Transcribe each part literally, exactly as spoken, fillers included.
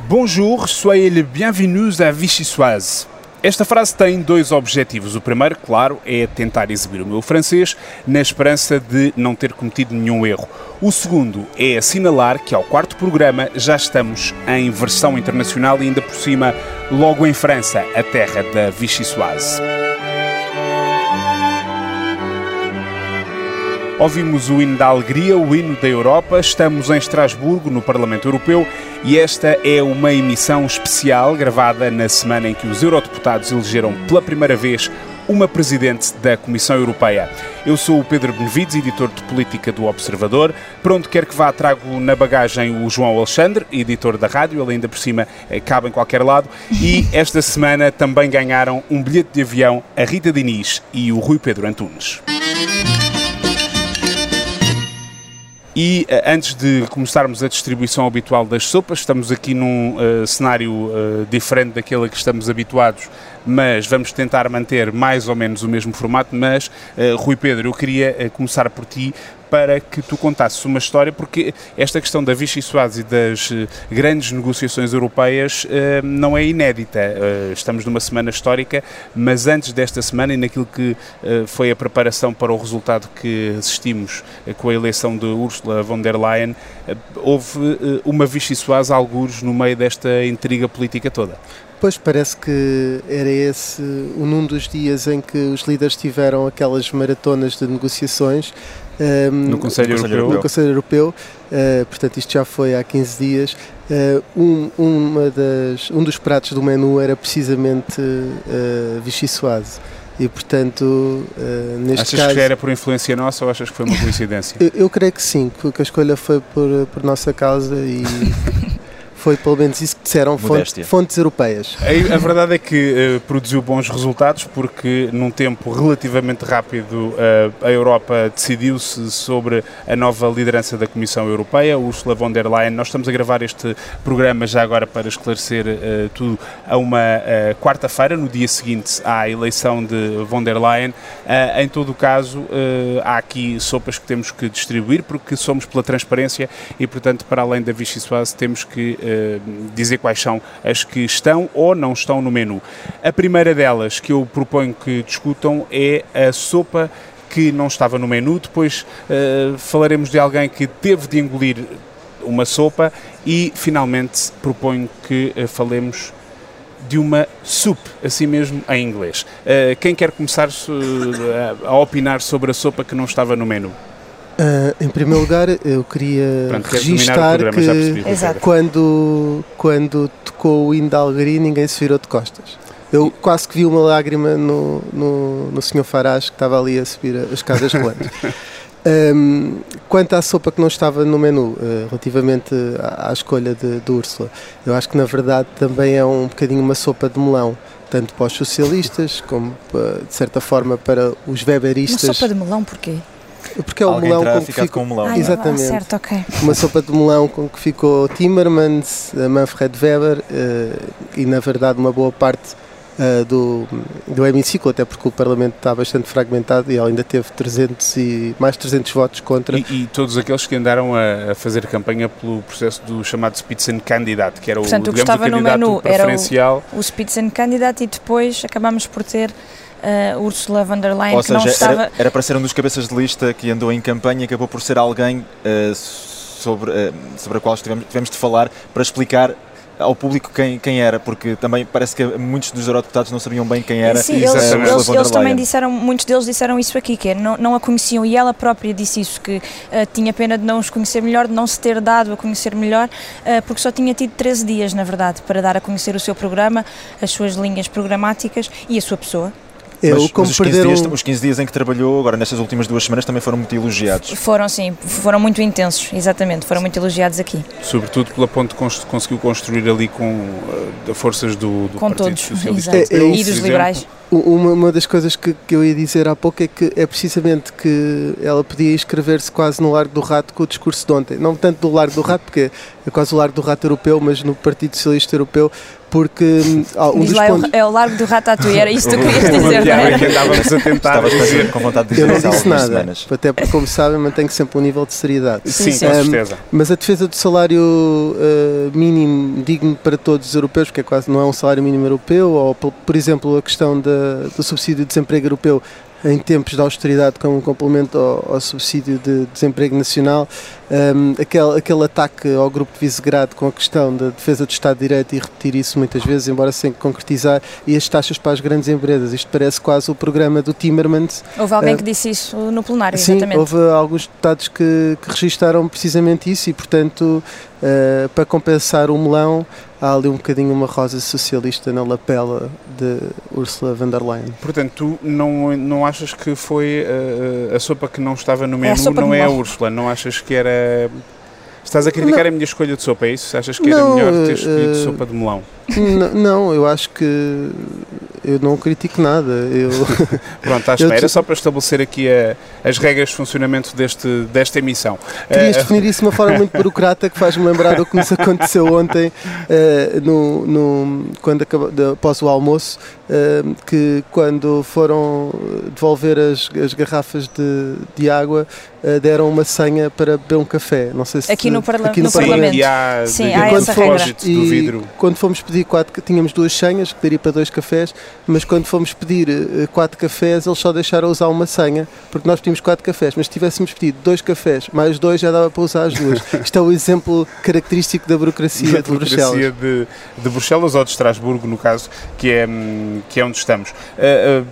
Bonjour, soyez les bienvenus à Vichy-Soise. Esta frase tem dois objetivos. O primeiro, claro, é tentar exibir o meu francês na esperança de não ter cometido nenhum erro. O segundo é assinalar que ao quarto programa já estamos em versão internacional e ainda por cima logo em França, a terra da Vichy-Soise. Ouvimos o hino da alegria, o hino da Europa. Estamos em Estrasburgo, no Parlamento Europeu, e esta é uma emissão especial gravada na semana em que os eurodeputados elegeram pela primeira vez uma presidente da Comissão Europeia. Eu sou o Pedro Benevides, editor de política do Observador. Para onde quer que vá, trago na bagagem o João Alexandre, editor da rádio, ele ainda por cima cabe em qualquer lado. E esta semana também ganharam um bilhete de avião a Rita Diniz e o Rui Pedro Antunes. E antes de começarmos a distribuição habitual das sopas, estamos aqui num uh, cenário uh, diferente daquele a que estamos habituados, mas vamos tentar manter mais ou menos o mesmo formato. Mas, uh, Rui Pedro, eu queria uh, começar por ti, para que tu contasses uma história, porque esta questão da Vichy-Soise e das uh, grandes negociações europeias uh, não é inédita. Uh, estamos numa semana histórica, mas antes desta semana e naquilo que uh, foi a preparação para o resultado que assistimos uh, com a eleição de Ursula von der Leyen, uh, houve uh, uma Vichy-Soise algures no meio desta intriga política toda. Pois, parece que era esse um dos dias em que os líderes tiveram aquelas maratonas de negociações um, no Conselho Europeu, no Conselho Europeu. Uh, portanto isto já foi há quinze dias. Uh, um, uma das, um dos pratos do menu era precisamente uh, Vichy-Soise. E, portanto, uh, neste achas caso... que era por influência nossa ou achas que foi uma coincidência? eu, eu creio que sim, que a escolha foi por, por nossa causa e... Foi pelo menos isso que disseram fontes, fontes europeias. A, a verdade é que uh, produziu bons resultados, porque num tempo relativamente rápido uh, a Europa decidiu-se sobre a nova liderança da Comissão Europeia, Ursula von der Leyen. Nós estamos a gravar este programa já agora para esclarecer uh, tudo a uma uh, quarta-feira, no dia seguinte à eleição de von der Leyen. Uh, em todo o caso, uh, há aqui sopas que temos que distribuir, porque somos pela transparência e, portanto, para além da Vichy-Soise, temos que uh, dizer quais são as que estão ou não estão no menu. A primeira delas que eu proponho que discutam é a sopa que não estava no menu. Depois uh, falaremos de alguém que teve de engolir uma sopa e finalmente proponho que uh, falemos de uma soup, assim mesmo em inglês. Uh, quem quer começar uh, a opinar sobre a sopa que não estava no menu? Uh, em primeiro lugar, eu queria Pronto, registar que percebi, quando, quando tocou o hino da alegria ninguém se virou de costas. Eu quase que vi uma lágrima no, no, no senhor Farage, que estava ali a subir as escadas rolantes. Um, quanto à sopa que não estava no menu, uh, relativamente à, à escolha de, de Ursula, eu acho que na verdade também é um bocadinho uma sopa de melão, tanto para os socialistas como, uh, de certa forma, para os weberistas. Uma sopa de melão porquê? Porque é o Alguém melão terá com que ficado ficou... com o melão. Ah, Exatamente. Ah, certo, ok. Uma sopa de melão com que ficou Timmermans, Manfred Weber uh, e, na verdade, uma boa parte uh, do, do hemiciclo, até porque o Parlamento está bastante fragmentado e ele ainda teve trezentos e, mais de trezentos votos contra. E, e todos aqueles que andaram a, a fazer campanha pelo processo do chamado Spitzenkandidat, que era Portanto, o, o que digamos, estava o candidato no menu preferencial. Era o, o Spitzenkandidat e depois acabámos por ter Uh, Ursula von der Leyen, Ou que seja, não estava... era, era para ser um dos cabeças de lista que andou em campanha e acabou por ser alguém uh, sobre, uh, sobre a qual tivemos, tivemos de falar para explicar ao público quem, quem era, porque também parece que muitos dos eurodeputados não sabiam bem quem era. Sim, eles, eles, eles também disseram, muitos deles disseram isso aqui, que é, não, não a conheciam, e ela própria disse isso, que uh, tinha pena de não os conhecer melhor, de não se ter dado a conhecer melhor, uh, porque só tinha tido treze dias, na verdade, para dar a conhecer o seu programa, as suas linhas programáticas e a sua pessoa. Eu, mas, como mas os, quinze perderam... dias, os quinze dias em que trabalhou, agora nestas últimas duas semanas, também foram muito elogiados. Foram, sim, foram muito intensos, exatamente, foram muito elogiados aqui. Sobretudo pela ponte que conseguiu construir ali com uh, forças do, do com Partido todos, Socialista exato. É, é e dos liberais. Uma, uma das coisas que, que eu ia dizer há pouco é que é precisamente que ela podia inscrever-se quase no Largo do Rato com o discurso de ontem. Não tanto do Largo do Rato, porque é quase o Largo do Rato europeu, mas no Partido Socialista Europeu, porque um Diz dos lá, pontos... é o Largo do Ratatouille, era isso que tu querias dizer, não é? Que andávamos a tentar dizer, com vontade de dizer. Eu não disse nada, até porque, como sabem, mantenho sempre um nível de seriedade. Sim, sim, com certeza. Um, mas a defesa do salário uh, mínimo digno para todos os europeus, porque é quase não é um salário mínimo europeu, ou, por, por exemplo, a questão da, do subsídio de desemprego europeu em tempos de austeridade como um complemento ao, ao subsídio de desemprego nacional, um, aquele, aquele ataque ao grupo de Visegrado com a questão da defesa do Estado de Direito e repetir isso muitas vezes, embora sem concretizar, e as taxas para as grandes empresas. Isto parece quase o programa do Timmermans. Houve alguém uh, que disse isso no plenário, sim, exatamente. Houve alguns deputados que, que registaram precisamente isso e, portanto, uh, para compensar o melão, há ali um bocadinho uma rosa socialista na lapela de Ursula von der Leyen. Portanto, tu não, não achas que foi uh, a sopa que não estava no menu, é não é a Ursula? Não achas que era... Estás a criticar não. a minha escolha de sopa, é isso? Achas que não, era melhor ter escolhido uh, sopa de melão? Não, não, eu acho que eu não critico nada. Eu... Pronto, acho que era só para estabelecer aqui a, as regras de funcionamento deste, desta emissão. Querias uh, definir isso de uma forma muito burocrata que faz-me lembrar do que nos aconteceu ontem, uh, no, no, quando acabou, de, após o almoço, uh, que quando foram devolver as, as garrafas de, de água, uh, deram uma senha para beber um café. Não sei se aqui no, parla aqui no, no Parlamento. Sim, há, Sim, há essa regra. Do vidro. Quando fomos pedir quatro, tínhamos duas senhas que daria para dois cafés, mas quando fomos pedir uh, quatro cafés, eles só deixaram usar uma senha, porque nós pedimos quatro cafés, mas se tivéssemos pedido dois cafés mais dois já dava para usar as duas. Isto é o exemplo característico da burocracia, da de Bruxelas. De, de Bruxelas ou de Estrasburgo, no caso, que é, que é onde estamos. Uh, uh,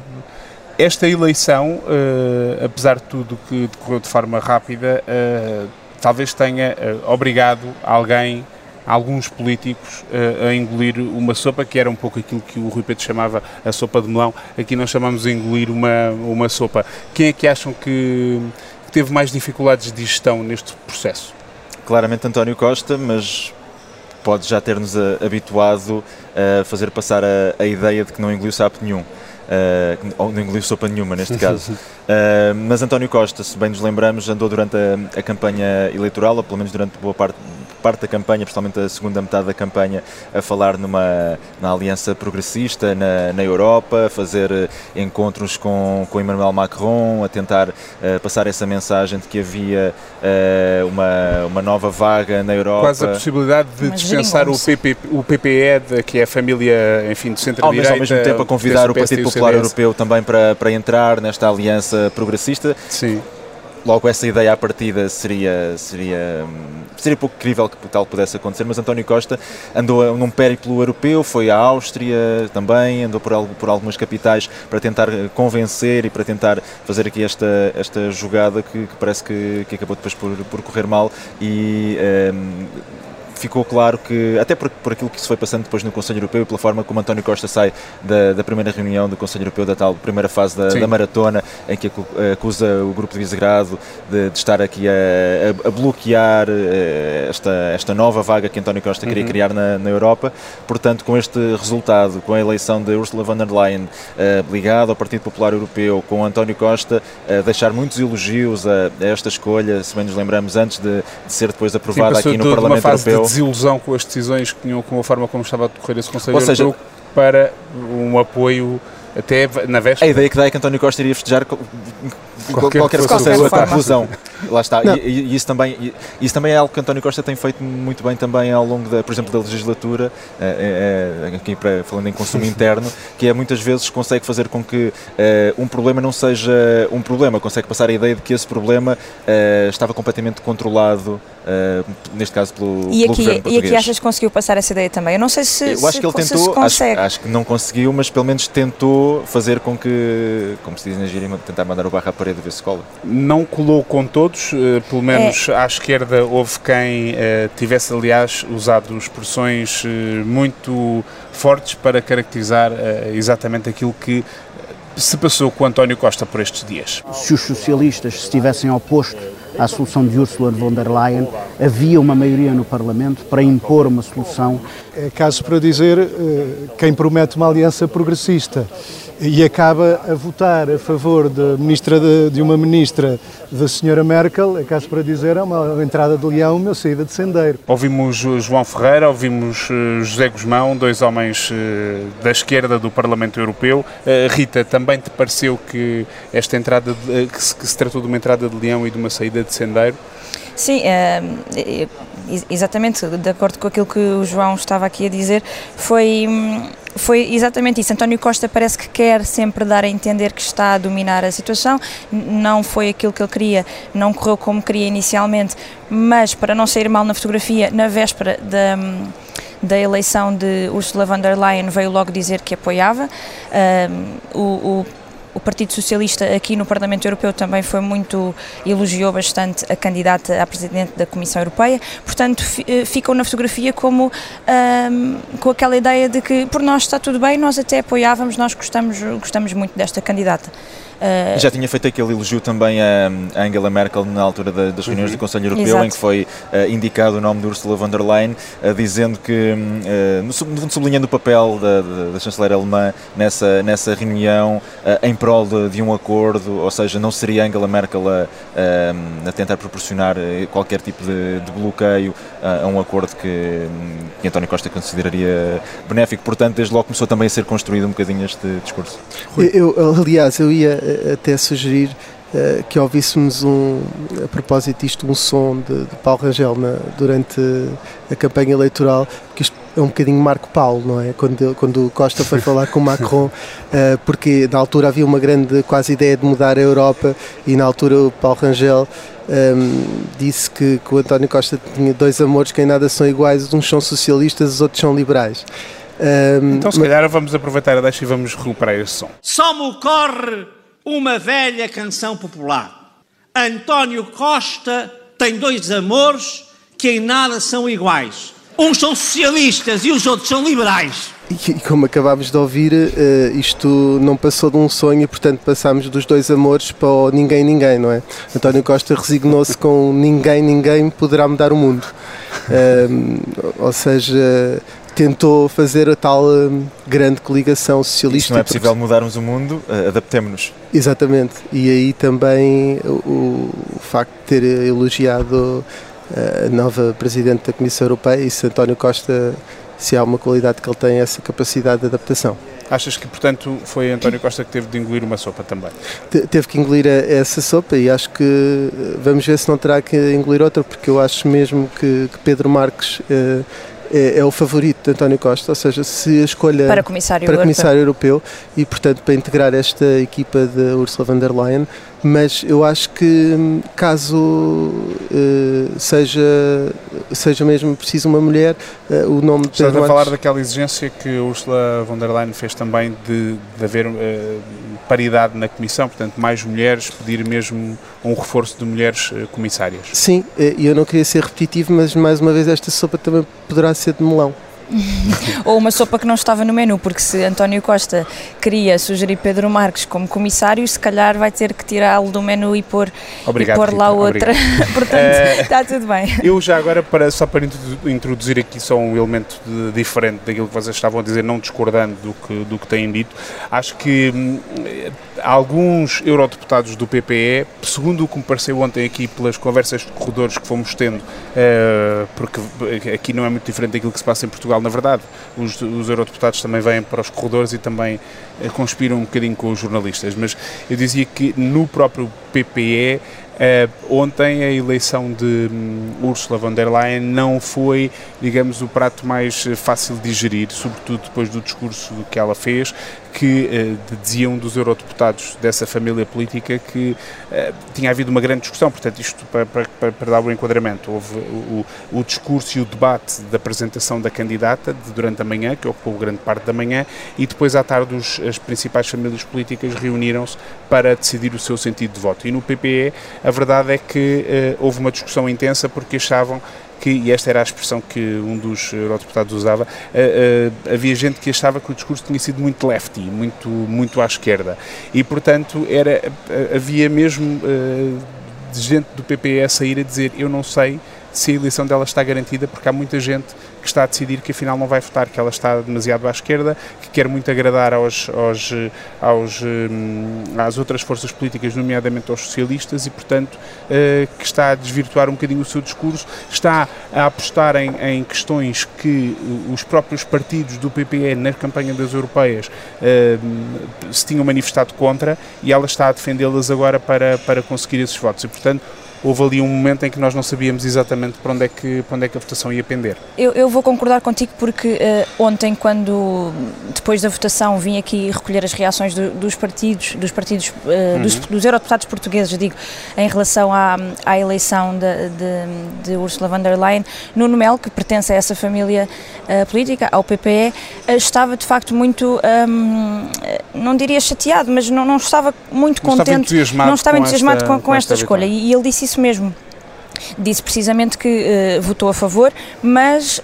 esta eleição, uh, apesar de tudo que decorreu de forma rápida, uh, talvez tenha uh, obrigado alguém, alguns políticos, uh, a engolir uma sopa que era um pouco aquilo que o Rui Pedro chamava a sopa de melão. Aqui nós chamamos de engolir uma, uma sopa. Quem é que acham que, que teve mais dificuldades de gestão neste processo? Claramente António Costa, mas pode já ter-nos habituado a fazer passar a, a ideia de que não engoliu sapo nenhum. Uh, ou não engoliu sopa nenhuma neste caso. Uh, mas António Costa, se bem nos lembramos, andou durante a, a campanha eleitoral, ou pelo menos durante boa parte, parte da campanha, principalmente a segunda metade da campanha, a falar numa na aliança progressista na, na Europa, a fazer uh, encontros com, com Emmanuel Macron, a tentar uh, passar essa mensagem de que havia uh, uma, uma nova vaga na Europa. Quase a possibilidade de mas dispensar o, P P, o P P E, de, que é a família, enfim, de centro-direita. Ao mesmo tempo a convidar o Partido Popular Europeu também para, para entrar nesta aliança progressista. Sim. Logo, essa ideia à partida seria, seria, seria pouco crível que tal pudesse acontecer, mas António Costa andou num périplo europeu, foi à Áustria também, andou por, por algumas capitais para tentar convencer e para tentar fazer aqui esta, esta jogada que, que parece que, que acabou depois por, por correr mal e... Um, ficou claro que, até por, por aquilo que se foi passando depois no Conselho Europeu e pela forma como António Costa sai da, da primeira reunião do Conselho Europeu, da tal primeira fase da, da maratona, em que acusa o grupo de Visegrado de, de estar aqui a, a, a bloquear esta, esta nova vaga que António Costa queria uhum. criar na, na Europa. Portanto, com este resultado, com a eleição de Ursula von der Leyen uh, ligada ao Partido Popular Europeu, com António Costa uh, deixar muitos elogios a, a esta escolha, se bem nos lembramos, antes de, de ser depois aprovada Sim, aqui no Parlamento Europeu. Desilusão com as decisões que tinham, com a forma como estava a decorrer esse Conselho Europeu, para um apoio até na véspera. A ideia que dá é que António Costa iria festejar qualquer, qualquer que fosse a conclusão. Lá está. E, e isso, também, e, isso também é algo que António Costa tem feito muito bem também ao longo, da, por exemplo, da legislatura, é, é, aqui para, falando em consumo interno, que é muitas vezes consegue fazer com que é, um problema não seja um problema, consegue passar a ideia de que esse problema é, estava completamente controlado, é, neste caso pelo, e pelo aqui, governo português. E aqui achas que conseguiu passar essa ideia também? Eu não sei se, Eu acho se, que ele tentou, se consegue. Acho, acho que não conseguiu, mas pelo menos tentou fazer com que, como se diz na gíria, tentar mandar o barro à parede ver se cola. Não colou com todos, pelo menos é. à esquerda houve quem uh, tivesse, aliás, usado expressões uh, muito fortes para caracterizar uh, exatamente aquilo que se passou com António Costa por estes dias. Se os socialistas se tivessem oposto à solução de Ursula von der Leyen, havia uma maioria no Parlamento para impor uma solução. É caso para dizer, quem promete uma aliança progressista e acaba a votar a favor de, ministra de, de uma ministra da senhora Merkel, é caso para dizer, é uma entrada de leão, uma saída de sendeiro. Ouvimos João Ferreira, ouvimos José Guzmão, dois homens da esquerda do Parlamento Europeu. Rita, também te pareceu que esta entrada, de, que, se, que se tratou de uma entrada de leão e de uma saída de sendeiro? Sim, é, exatamente, de acordo com aquilo que o João estava aqui a dizer, foi, foi exatamente isso. António Costa parece que quer sempre dar a entender que está a dominar a situação, não foi aquilo que ele queria, não correu como queria inicialmente, mas para não sair mal na fotografia, na véspera da... da eleição de Ursula von der Leyen veio logo dizer que apoiava. Um, o, o, o Partido Socialista aqui no Parlamento Europeu também foi muito, elogiou bastante a candidata a Presidente da Comissão Europeia, portanto ficam na fotografia como um, com aquela ideia de que por nós está tudo bem, nós até apoiávamos, nós gostamos, gostamos muito desta candidata. Uh, Já tinha feito aquele elogio também a Angela Merkel na altura das reuniões uhum. do Conselho Europeu, Exato. Em que foi uh, indicado o nome de Ursula von der Leyen, uh, dizendo que, uh, no fundo sublinhando o papel da, da, da chanceler alemã nessa, nessa reunião uh, em prol de, de um acordo, ou seja, não seria Angela Merkel a, a, a tentar proporcionar qualquer tipo de, de bloqueio a, a um acordo que, que António Costa consideraria benéfico, portanto desde logo começou também a ser construído um bocadinho este discurso. Eu, aliás, eu ia até sugerir uh, que ouvíssemos um, a propósito disto, um som de, de Paulo Rangel na, durante a campanha eleitoral, porque isto é um bocadinho Marco Paulo, não é? Quando, quando o Costa foi falar com o Macron, uh, porque na altura havia uma grande quase ideia de mudar a Europa e na altura o Paulo Rangel um, disse que, que o António Costa tinha dois amores que em nada são iguais, uns são socialistas, os outros são liberais. Um, então se calhar vamos aproveitar a deixa e vamos recuperar esse som. Só me ocorre uma velha canção popular. António Costa tem dois amores que em nada são iguais. Uns são socialistas e os outros são liberais. E, e como acabámos de ouvir, uh, isto não passou de um sonho e, portanto, passámos dos dois amores para o ninguém, ninguém, não é? António Costa resignou-se com ninguém, ninguém poderá mudar o mundo. Uh, ou seja... tentou fazer a tal um, grande coligação socialista. Se não é possível mudarmos o mundo, uh, adaptemos-nos. Exatamente. E aí também o, o facto de ter elogiado uh, a nova Presidente da Comissão Europeia, e se António Costa, se há uma qualidade que ele tem, é essa capacidade de adaptação. Achas que, portanto, foi António Costa que teve de engolir uma sopa também? Te, teve que engolir a, essa sopa e acho que vamos ver se não terá que engolir outra, porque eu acho mesmo que, que Pedro Marques uh, É, é o favorito de António Costa, ou seja, se a escolha para comissário, para comissário europeu e, portanto, para integrar esta equipa de Ursula von der Leyen, mas eu acho que caso uh, seja, seja mesmo preciso uma mulher, uh, o nome de Estás Pedro a falar Marques... daquela exigência que Ursula von der Leyen fez também de, de haver uh, paridade na Comissão, portanto, mais mulheres, pedir mesmo um reforço de mulheres uh, comissárias. Sim, e eu não queria ser repetitivo, mas mais uma vez esta sopa também poderá ser de melão. Ou uma sopa que não estava no menu, porque se António Costa queria sugerir Pedro Marques como comissário, se calhar vai ter que tirá-lo do menu e pôr, Obrigado, e pôr lá Rita, outra. Portanto, uh, está tudo bem. Eu já agora, para, só para introduzir aqui só um elemento de, diferente daquilo que vocês estavam a dizer, não discordando do que, do que têm dito, acho que hum, alguns eurodeputados do P P E, segundo o que me pareceu ontem aqui pelas conversas de corredores que fomos tendo, uh, porque aqui não é muito diferente daquilo que se passa em Portugal, na verdade, os, os eurodeputados também vêm para os corredores e também uh, conspiram um bocadinho com os jornalistas, mas eu dizia que no próprio P P E, Uh, ontem a eleição de um, Ursula von der Leyen não foi, digamos, o prato mais fácil de digerir, sobretudo depois do discurso que ela fez, que uh, dizia um dos eurodeputados dessa família política que uh, tinha havido uma grande discussão, portanto isto para, para, para dar o enquadramento, houve o, o, o discurso e o debate da apresentação da candidata de, durante a manhã, que ocupou grande parte da manhã, e depois à tarde os, as principais famílias políticas reuniram-se para decidir o seu sentido de voto. E no P P E a verdade é que uh, houve uma discussão intensa porque achavam que, e esta era a expressão que um dos eurodeputados usava, uh, uh, havia gente que achava que o discurso tinha sido muito lefty, muito, muito à esquerda, e portanto era, uh, havia mesmo uh, gente do P P E a sair a dizer: eu não sei se a eleição dela está garantida, porque há muita gente que está a decidir que afinal não vai votar, que ela está demasiado à esquerda, que quer muito agradar aos, aos, aos, às outras forças políticas, nomeadamente aos socialistas, e portanto que está a desvirtuar um bocadinho o seu discurso, está a apostar em, em questões que os próprios partidos do P P E na campanha das europeias se tinham manifestado contra, e ela está a defendê-las agora para, para conseguir esses votos, e portanto houve ali um momento em que nós não sabíamos exatamente para onde é que, para onde é que a votação ia pender. Eu, eu vou concordar contigo porque uh, ontem, quando depois da votação vim aqui recolher as reações do, dos partidos, dos partidos, uh, uhum. dos, dos eurodeputados portugueses, digo, em relação à, à eleição de, de, de Ursula von der Leyen, Nuno Melo, que pertence a essa família uh, política, ao P P E, uh, estava de facto muito, um, não diria chateado, mas não, não estava muito não contente, estava não estava com entusiasmado esta, com, com, com esta, esta escolha, e, e ele disse isso mesmo. Disse precisamente que uh, votou a favor, mas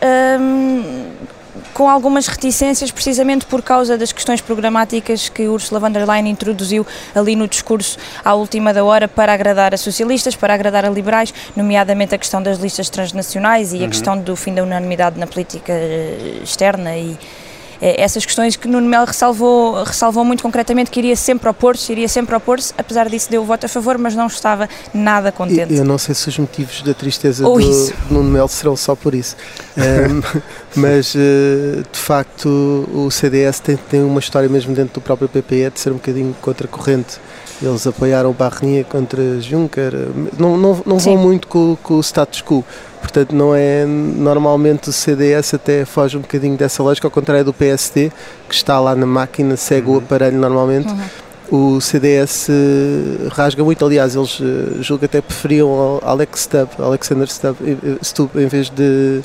um, com algumas reticências, precisamente por causa das questões programáticas que Ursula von der Leyen introduziu ali no discurso à última da hora para agradar a socialistas, para agradar a liberais, nomeadamente a questão das listas transnacionais e uhum. a questão do fim da unanimidade na política externa e essas questões que Nuno Melo ressalvou, ressalvou muito concretamente, que iria sempre opor-se, iria sempre opor-se, apesar disso deu o voto a favor, mas não estava nada contente. Eu não sei se os motivos da tristeza Ou do, isso. do Nuno Melo serão só por isso, um, mas de facto o C D S tem, tem uma história mesmo dentro do próprio P P E de ser um bocadinho contracorrente. Eles apoiaram o Barnier contra Juncker, não, não, não vão muito com, com o status quo. Portanto, não é, normalmente o C D S até foge um bocadinho dessa lógica, ao contrário do P S D, que está lá na máquina, segue uhum. o aparelho normalmente. Uhum. O C D S rasga muito, aliás, eles julgo que até preferiam Alex Stubb, Alexander Stubb, Stubb em vez de,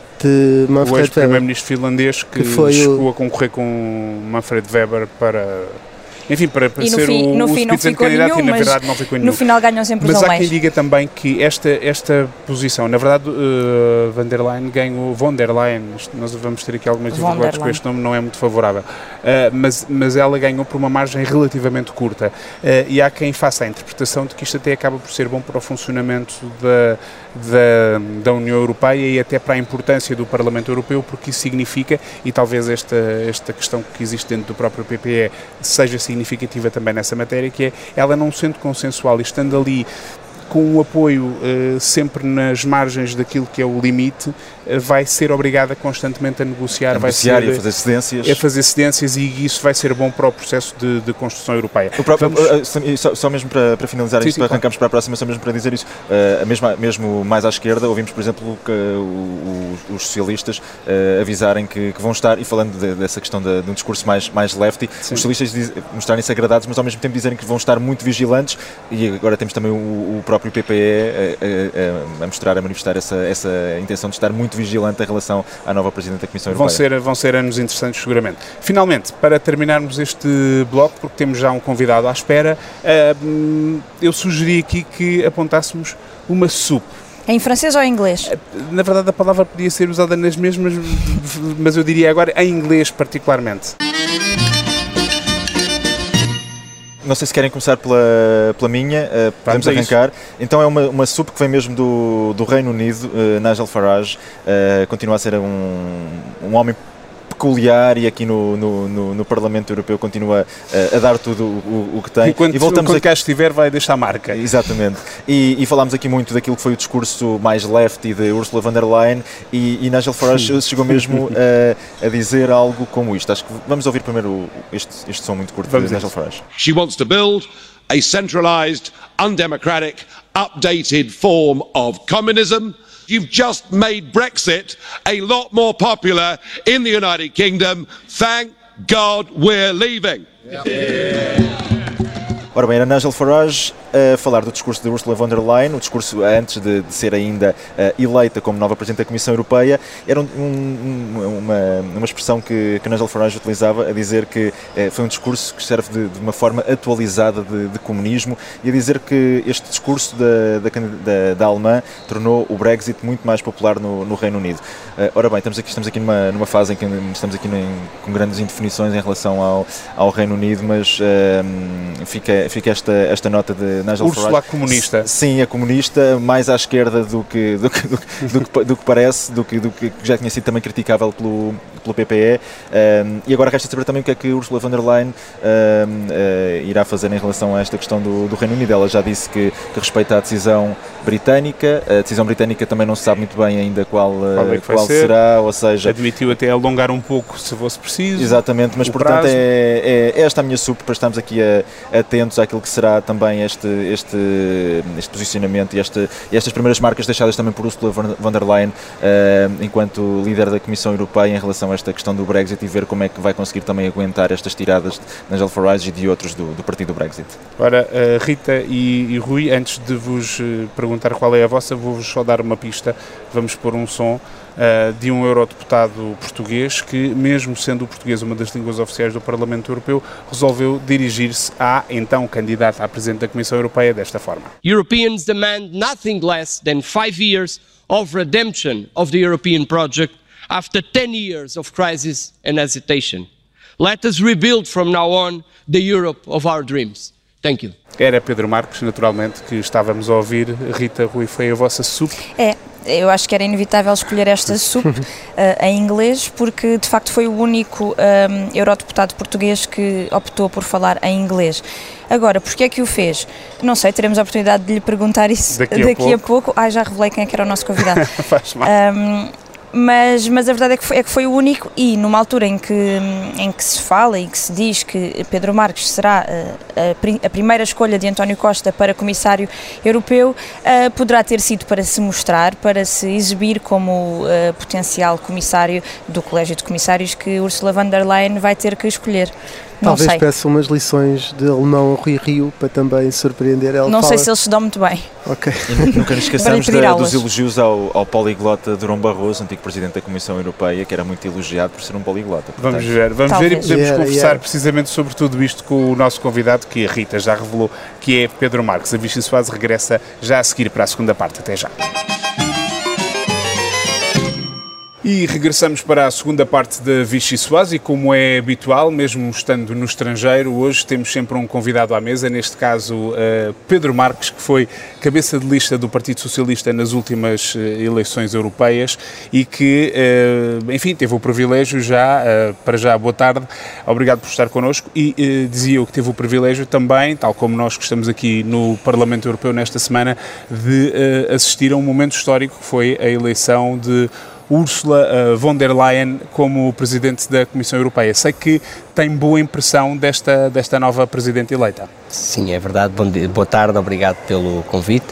de Manfred Weber. O ex-primeiro-ministro finlandês que, que foi chegou o... a concorrer com Manfred Weber para... Enfim, para, para ser fim, o, o fim, candidato nenhum, e na verdade não ficou nenhum. No final ganham sempre mas os há alemães. quem diga também que esta, esta posição, na verdade uh, von der Leyen ganhou, von der Leyen, nós vamos ter aqui algumas dificuldades com este nome, não é muito favorável, uh, mas, mas ela ganhou por uma margem relativamente curta uh, e há quem faça a interpretação de que isto até acaba por ser bom para o funcionamento da, da, da União Europeia e até para a importância do Parlamento Europeu, porque isso significa, e talvez esta, esta questão que existe dentro do próprio P P E seja significativa também nessa matéria, que é ela não sendo consensual e estando ali com o apoio uh, sempre nas margens daquilo que é o limite, uh, vai ser obrigada constantemente a negociar, a vai negociar ser, e a fazer cedências. A fazer cedências e isso vai ser bom para o processo de, de construção europeia. O próprio, Vamos... só, só mesmo para, para finalizar sim, isto, sim, para arrancarmos claro. para a próxima, só mesmo para dizer isso, uh, mesmo, mesmo mais à esquerda, ouvimos, por exemplo, que, uh, os, os socialistas uh, avisarem que, que vão estar, e falando de, dessa questão de, de um discurso mais, mais lefty, sim. os socialistas diz, mostrarem-se agradados, mas ao mesmo tempo dizerem que vão estar muito vigilantes, e agora temos também o, o próprio P P E A, a, a mostrar, a manifestar essa, essa intenção de estar muito vigilante em relação à nova Presidente da Comissão Europeia. Vão ser, vão ser anos interessantes, seguramente. Finalmente, para terminarmos este bloco, porque temos já um convidado à espera, eu sugeri aqui que apontássemos uma soupe. Em francês ou em inglês? Na verdade, a palavra podia ser usada nas mesmas, mas eu diria agora em inglês particularmente. Não sei se querem começar pela, pela minha, uh, podemos arrancar. Então é uma, uma soupe que vem mesmo do, do Reino Unido. uh, Nigel Farage uh, continua a ser um, um homem peculiar e aqui no, no, no, no Parlamento Europeu continua uh, a dar tudo o, o que tem. Enquanto, e voltamos quando a... cá estiver vai deixar marca. Exatamente. E, e falámos aqui muito daquilo que foi o discurso mais lefty de Ursula von der Leyen e, e Nigel Farage chegou mesmo a, a dizer algo como isto. Acho que vamos ouvir primeiro este, este som muito curto vamos de Nigel Farage. She wants to build a centralised, undemocratic, updated form of communism. You've just made Brexit a lot more popular in the United Kingdom. Thank God we're leaving. Yeah. Ora bem, era Nigel Farage a falar do discurso de Ursula von der Leyen, o discurso antes de, de ser ainda uh, eleita como nova Presidente da Comissão Europeia. Era um, um, uma, uma expressão que, que Nigel Farage utilizava a dizer que uh, foi um discurso que serve de, de uma forma atualizada de, de comunismo e a dizer que este discurso da, da, da, da alemã tornou o Brexit muito mais popular no, no Reino Unido. Uh, ora bem, estamos aqui, estamos aqui numa, numa fase em que estamos aqui em, com grandes indefinições em relação ao, ao Reino Unido, mas uh, fica fica esta, esta nota de Nigel Farage. Ursula comunista. Sim, a comunista, mais à esquerda do que, do que, do que, do que, do que parece, do que, do que já tinha sido também criticável pelo, pelo P P E. Um, e agora resta saber também o que é que Ursula von der Leyen um, uh, irá fazer em relação a esta questão do, do Reino Unido. Ela já disse que, que respeita a decisão britânica. A decisão britânica também não se sabe muito bem ainda qual, qual, é qual será, ou seja... Admitiu até alongar um pouco se fosse preciso. Exatamente, mas portanto é, é esta a minha sup para estarmos aqui a, atentos àquilo que será também este, este, este posicionamento e, este, e estas primeiras marcas deixadas também por Ursula von der Leyen uh, enquanto líder da Comissão Europeia em relação a esta questão do Brexit e ver como é que vai conseguir também aguentar estas tiradas de Nigel Farage e de outros do, do partido do Brexit. Ora, uh, Rita e, e Rui, antes de vos uh, perguntar qual é a vossa, vou-vos só dar uma pista. Vamos pôr um som uh, de um eurodeputado português que, mesmo sendo o português uma das línguas oficiais do Parlamento Europeu, resolveu dirigir-se à então candidata à Presidente da Comissão Europeia desta forma. Europeans demand nothing less than five years of redemption of the European project after ten years of crisis and hesitation. Let us rebuild from now on the Europe of our dreams. Thank you. Era Pedro Marques, naturalmente, que estávamos a ouvir. Rita, Rui, foi a vossa sup? É, eu acho que era inevitável escolher esta sup uh, em inglês, porque de facto foi o único um, eurodeputado português que optou por falar em inglês. Agora, porquê é que o fez? Não sei, teremos a oportunidade de lhe perguntar isso daqui, daqui a, pouco. a pouco. Ah, já revelei quem é que era o nosso convidado. Faz mal. Um, Mas, mas a verdade é que, foi, é que foi o único, e numa altura em que, em que se fala e que se diz que Pedro Marques será a, a, a primeira escolha de António Costa para comissário europeu, uh, poderá ter sido para se mostrar, para se exibir como uh, potencial comissário do Colégio de Comissários que Ursula von der Leyen vai ter que escolher. Não Talvez sei. peça umas lições de alemão ao Rui Rio para também surpreender. Ele não fala... sei se eles se dão muito bem. Ok. E nunca nos esqueçamos da, dos elogios ao, ao poliglota Durão Barroso, antigo Presidente da Comissão Europeia, que era muito elogiado por ser um poliglota. Portanto... Vamos ver, vamos Talvez. ver e podemos Yeah, conversar yeah. precisamente sobre tudo isto com o nosso convidado, que a Rita já revelou, que é Pedro Marques. A Vichy Soares regressa já a seguir para a segunda parte. Até já. E regressamos para a segunda parte da Vichy Soares e, como é habitual, mesmo estando no estrangeiro, hoje temos sempre um convidado à mesa, neste caso uh, Pedro Marques, que foi cabeça de lista do Partido Socialista nas últimas uh, eleições europeias e que, uh, enfim, teve o privilégio já, uh, para já, boa tarde, obrigado por estar connosco e uh, dizia eu que teve o privilégio também, tal como nós que estamos aqui no Parlamento Europeu nesta semana, de uh, assistir a um momento histórico que foi a eleição de Ursula uh, von der Leyen como Presidente da Comissão Europeia. Sei que tem boa impressão desta, desta nova Presidente eleita. Sim, é verdade. Bom dia, boa tarde, obrigado pelo convite.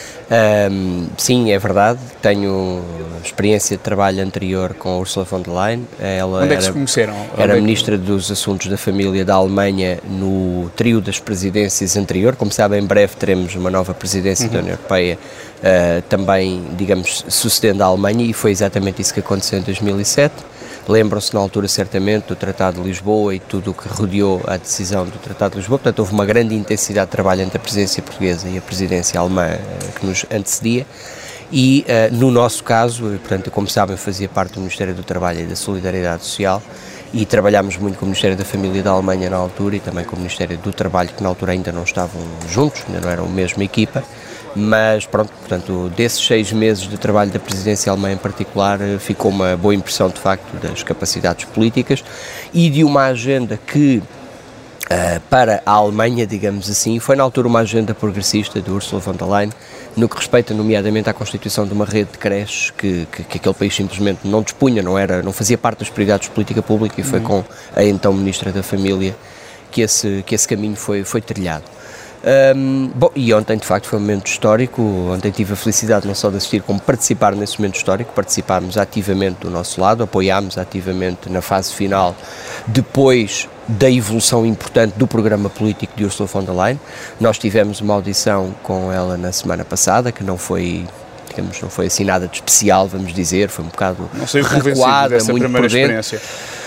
Um, sim, é verdade. Tenho experiência de trabalho anterior com a Ursula von der Leyen. Ela Onde é que era, se conheceram? Era é que... Ministra dos Assuntos da Família da Alemanha no trio das presidências anterior. Como sabem, em breve teremos uma nova presidência uhum. da União Europeia, uh, também, digamos, sucedendo a Alemanha, e foi exatamente isso que aconteceu em dois mil e sete. Lembram-se na altura certamente do Tratado de Lisboa e tudo o que rodeou a decisão do Tratado de Lisboa. Portanto, houve uma grande intensidade de trabalho entre a presidência portuguesa e a presidência alemã uh, que nos antecedia. E uh, no nosso caso, portanto, como sabem, fazia parte do Ministério do Trabalho e da Solidariedade Social e trabalhámos muito com o Ministério da Família da Alemanha na altura e também com o Ministério do Trabalho, que na altura ainda não estavam juntos, ainda não eram a mesma equipa. Mas pronto, portanto, desses seis meses de trabalho da presidência alemã em particular, ficou uma boa impressão de facto das capacidades políticas e de uma agenda que, uh, para a Alemanha, digamos assim, foi na altura uma agenda progressista de Ursula von der Leyen, no que respeita nomeadamente à constituição de uma rede de creches que, que, que aquele país simplesmente não dispunha, não, era, não fazia parte das prioridades de política pública, e foi com a então Ministra da Família que esse, que esse caminho foi, foi trilhado. Um, bom, e ontem de facto foi um momento histórico. Ontem tive a felicidade não só de assistir como participar nesse momento histórico. Participámos ativamente do nosso lado, apoiámos ativamente na fase final, depois da evolução importante do programa político de Ursula von der Leyen. Nós tivemos uma audição com ela na semana passada, que não foi, digamos, não foi assim nada de especial, vamos dizer, foi um bocado não sei o que recuada, dessa muito primeira prudente. experiência.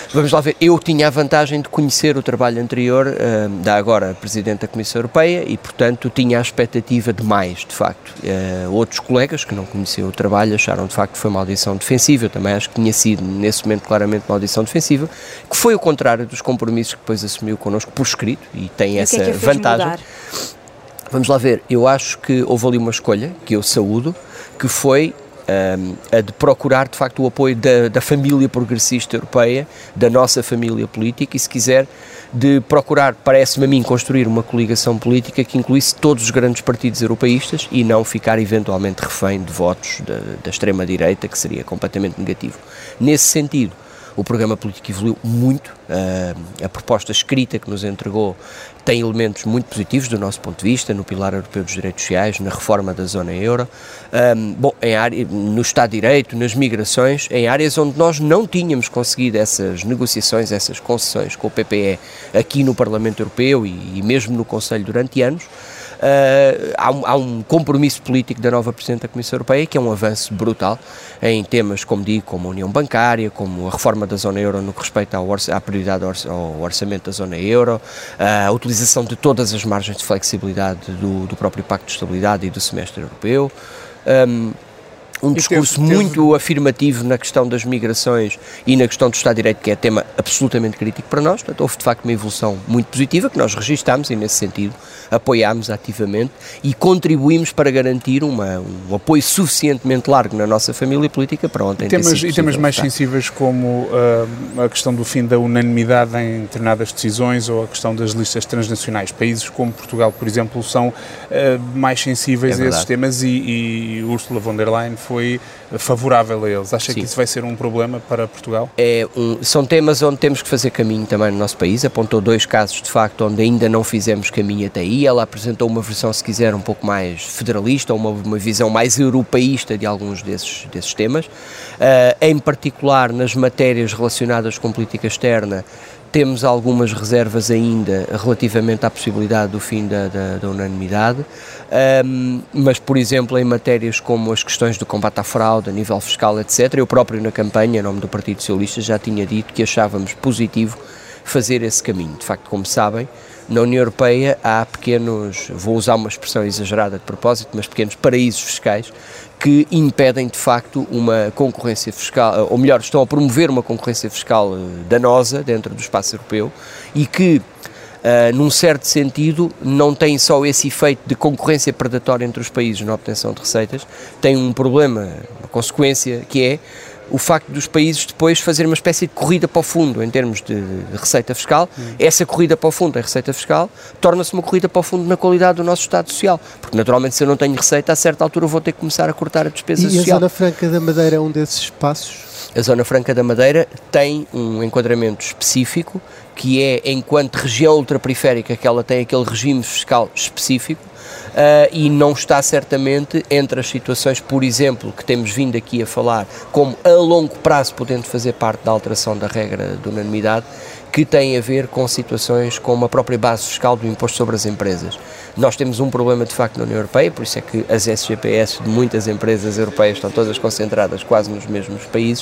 Vamos lá ver, eu tinha a vantagem de conhecer o trabalho anterior uh, da agora Presidente da Comissão Europeia e, portanto, tinha a expectativa de mais, de facto. Uh, outros colegas que não conheciam o trabalho acharam, de facto, que foi uma audição defensiva. Eu também acho que tinha sido, nesse momento, claramente uma audição defensiva, que foi o contrário dos compromissos que depois assumiu connosco por escrito e tem e essa que é que vantagem. Mudar? Vamos lá ver, eu acho que houve ali uma escolha, que eu saúdo, que foi Um, a de procurar, de facto, o apoio da, da família progressista europeia, da nossa família política e, se quiser, de procurar, parece-me a mim, construir uma coligação política que incluísse todos os grandes partidos europeístas e não ficar eventualmente refém de votos da, da extrema-direita, que seria completamente negativo. Nesse sentido, o programa político evoluiu muito, uh, a proposta escrita que nos entregou tem elementos muito positivos do nosso ponto de vista, no pilar europeu dos direitos sociais, na reforma da zona euro, um, bom, em área, no Estado de Direito, nas migrações, em áreas onde nós não tínhamos conseguido essas negociações, essas concessões com o P P E aqui no Parlamento Europeu e, e mesmo no Conselho durante anos. Uh, há, um, há um compromisso político da nova Presidente da Comissão Europeia que é um avanço brutal em temas, como digo, como a União Bancária, como a reforma da zona euro no que respeita ao orça, à prioridade ao, orça, ao orçamento da zona euro, uh, a utilização de todas as margens de flexibilidade do, do próprio Pacto de Estabilidade e do semestre europeu. Um, Um discurso teve, teve... muito afirmativo na questão das migrações e na questão do Estado de Direito, que é tema absolutamente crítico para nós. Portanto, houve de facto uma evolução muito positiva que nós registámos e, nesse sentido, apoiámos ativamente e contribuímos para garantir uma, um apoio suficientemente largo na nossa família política para ontem. E temas, e temas mais sensíveis como uh, a questão do fim da unanimidade em determinadas decisões ou a questão das listas transnacionais. Países como Portugal, por exemplo, são uh, mais sensíveis é a esses temas e, e Ursula von der Leyen foi favorável a eles. Acha Sim. que isso vai ser um problema para Portugal? É um, são temas onde temos que fazer caminho também no nosso país. Apontou dois casos, de facto, onde ainda não fizemos caminho até aí. Ela apresentou uma versão, se quiser, um pouco mais federalista, ou uma, uma visão mais europeísta de alguns desses, desses temas. Uh, em particular, nas matérias relacionadas com política externa, temos algumas reservas ainda relativamente à possibilidade do fim da, da, da unanimidade, um, mas, por exemplo, em matérias como as questões do combate à fraude, a nível fiscal, etcétera, eu próprio na campanha, em nome do Partido Socialista, já tinha dito que achávamos positivo fazer esse caminho. De facto, como sabem, na União Europeia há pequenos, vou usar uma expressão exagerada de propósito, mas pequenos paraísos fiscais que impedem de facto uma concorrência fiscal, ou melhor, estão a promover uma concorrência fiscal danosa dentro do espaço europeu e que, uh, num certo sentido, não tem só esse efeito de concorrência predatória entre os países na obtenção de receitas, tem um problema, uma consequência que é o facto dos países depois fazerem uma espécie de corrida para o fundo em termos de, de receita fiscal. Hum. Essa corrida para o fundo em receita fiscal torna-se uma corrida para o fundo na qualidade do nosso Estado Social, porque naturalmente se eu não tenho receita, a certa altura vou ter que começar a cortar a despesa e social. E a Zona Franca da Madeira é um desses espaços? A Zona Franca da Madeira tem um enquadramento específico, que é, enquanto região ultraperiférica, que ela tem aquele regime fiscal específico, Uh, e não está certamente entre as situações, por exemplo, que temos vindo aqui a falar, como a longo prazo podendo fazer parte da alteração da regra de unanimidade, que tem a ver com situações como a própria base fiscal do imposto sobre as empresas. Nós temos um problema de facto na União Europeia, por isso é que as S G P S de muitas empresas europeias estão todas concentradas quase nos mesmos países.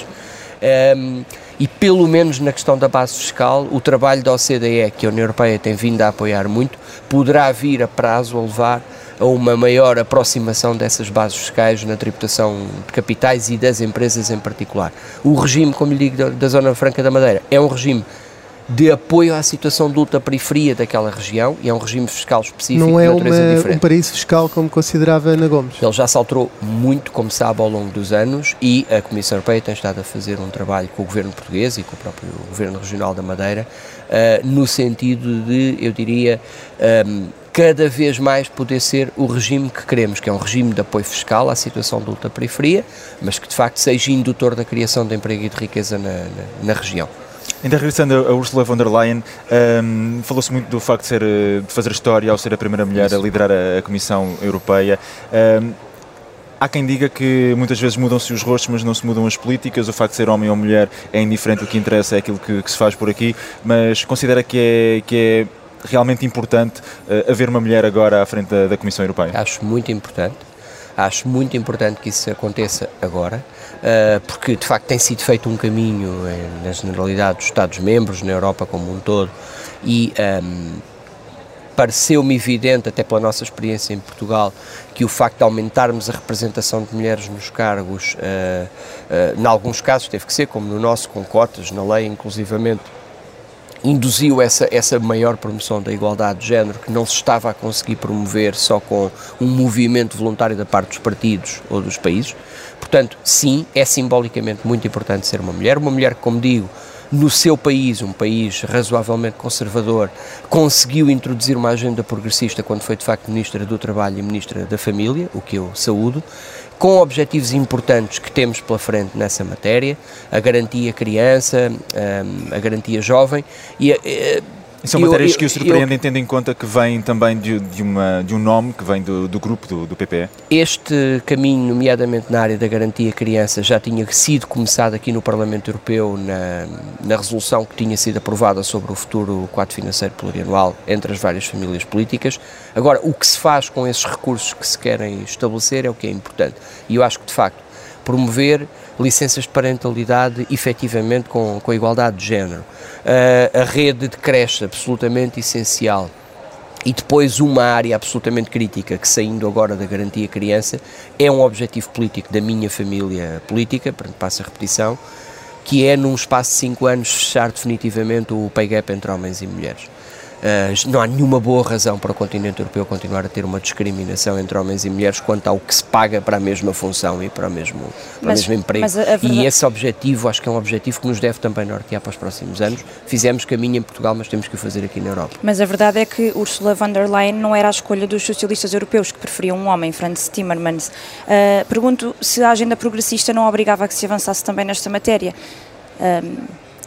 Um, e pelo menos na questão da base fiscal, o trabalho da O C D E, que a União Europeia tem vindo a apoiar muito, poderá vir a prazo a levar a uma maior aproximação dessas bases fiscais na tributação de capitais e das empresas em particular. O regime, como lhe digo, da, da Zona Franca da Madeira é um regime de apoio à situação de ultraperiferia daquela região e é um regime fiscal específico não é de natureza uma, diferente. Um paraíso fiscal como considerava Ana Gomes? Ele já se alterou muito, como sabe, ao longo dos anos e a Comissão Europeia tem estado a fazer um trabalho com o Governo português e com o próprio Governo Regional da Madeira uh, no sentido de, eu diria, um, cada vez mais poder ser o regime que queremos, que é um regime de apoio fiscal à situação de ultraperiferia, mas que de facto seja indutor da criação de emprego e de riqueza na, na, na região. Ainda regressando a Ursula von der Leyen, um, falou-se muito do facto de, ser, de fazer história ao ser a primeira mulher a liderar a, a Comissão Europeia. Um, há quem diga que muitas vezes mudam-se os rostos, mas não se mudam as políticas. O facto de ser homem ou mulher é indiferente, o que interessa é aquilo que, que se faz por aqui, mas considera que é, que é realmente importante uh, haver uma mulher agora à frente da, da Comissão Europeia? Acho muito importante. Acho muito importante que isso aconteça agora, uh, porque de facto tem sido feito um caminho eh, na generalidade dos Estados-membros, na Europa como um todo, e um, pareceu-me evidente, até pela nossa experiência em Portugal, que o facto de aumentarmos a representação de mulheres nos cargos, uh, uh, em alguns casos teve que ser, como no nosso, com cotas, na lei inclusivamente, induziu essa, essa maior promoção da igualdade de género que não se estava a conseguir promover só com um movimento voluntário da parte dos partidos ou dos países. Portanto, sim, é simbolicamente muito importante ser uma mulher, uma mulher que, como digo, no seu país, um país razoavelmente conservador, conseguiu introduzir uma agenda progressista quando foi de facto Ministra do Trabalho e Ministra da Família, o que eu saúdo, com objetivos importantes que temos pela frente nessa matéria, a garantia criança, a garantia jovem e a, E são eu, matérias eu, que o surpreendem, eu, tendo em conta que vem também de, de, uma, de um nome que vem do, do grupo do, do P P E? Este caminho, nomeadamente na área da garantia criança, já tinha sido começado aqui no Parlamento Europeu na, na resolução que tinha sido aprovada sobre o futuro quadro financeiro plurianual entre as várias famílias políticas. Agora, o que se faz com esses recursos que se querem estabelecer é o que é importante. E eu acho que, de facto, promover licenças de parentalidade efetivamente com, com a igualdade de género, uh, a rede de creche absolutamente essencial e depois uma área absolutamente crítica que, saindo agora da garantia criança, é um objetivo político da minha família política, passo a repetição, que é num espaço de cinco anos fechar definitivamente o pay gap entre homens e mulheres. Uh, não há nenhuma boa razão para o continente europeu continuar a ter uma discriminação entre homens e mulheres quanto ao que se paga para a mesma função e para o mesmo, para mas, o mesmo emprego. A, a verdade... E esse objetivo, acho que é um objetivo que nos deve também nortear para os próximos anos. Fizemos caminho em Portugal, mas temos que o fazer aqui na Europa. Mas a verdade é que Ursula von der Leyen não era a escolha dos socialistas europeus, que preferiam um homem, Frans Timmermans. Uh, pergunto se a agenda progressista não obrigava a que se avançasse também nesta matéria. Um,